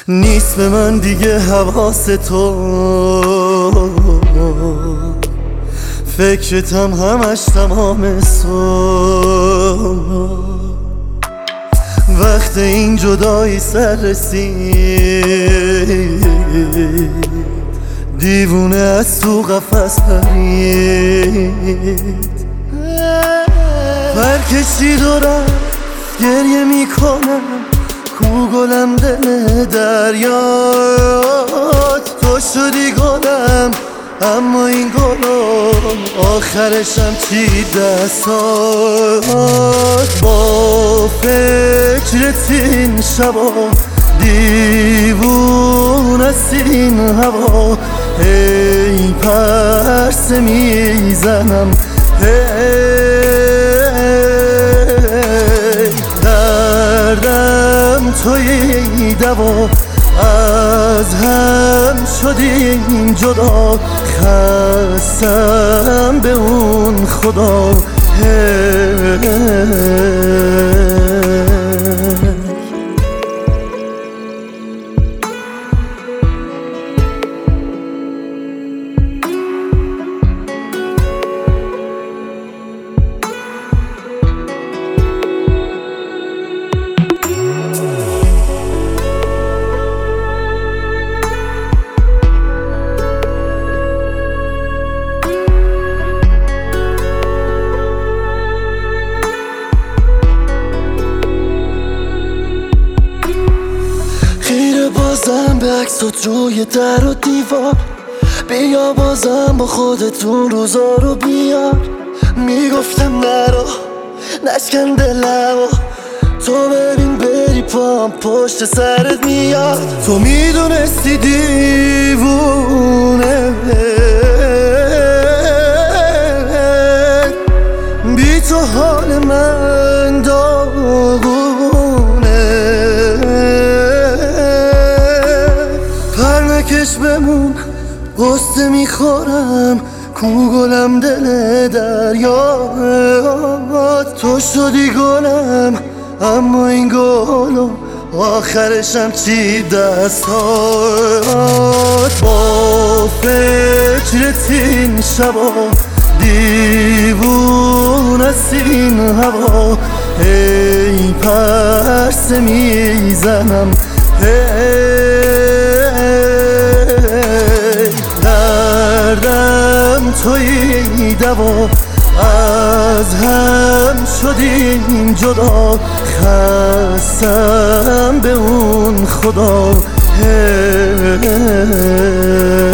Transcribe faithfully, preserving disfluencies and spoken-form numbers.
نیست به من دیگه حواس تو، فکرتم همش تمام صبح. وقت این جدایی سر رسید، دیوونه از تو قفس پرید. برکشید و رفت، گریه میکنم، کو گلم دل دریات. تو شدی گلم اما این گلم آخرشم چی دستات. با فکرت این شبا دیوون است این هوا. هی پرسه میزنم، هی دردم توی دوا. از هم شدیم جدا، خستم به اون خدا. بازم به عکسات روی در و دیوار، بیا بازم با خودتون روزا رو بیار. میگفتم نرو نشکن دلمو، تو ببین بری پام پشت سرت میاد. تو میدونستی دیوونه بی تو حال من داغونه. کش بمون غصه میخورم، کو گلم دل دریات. تو شدی گلم اما این گلم آخرشم چی دستات. با فکرت این شبا دیوون است این هوا. هی پرسه میزنم، هی دردم توی دوا. از هم شدیم جدا، خستم به اون خدا.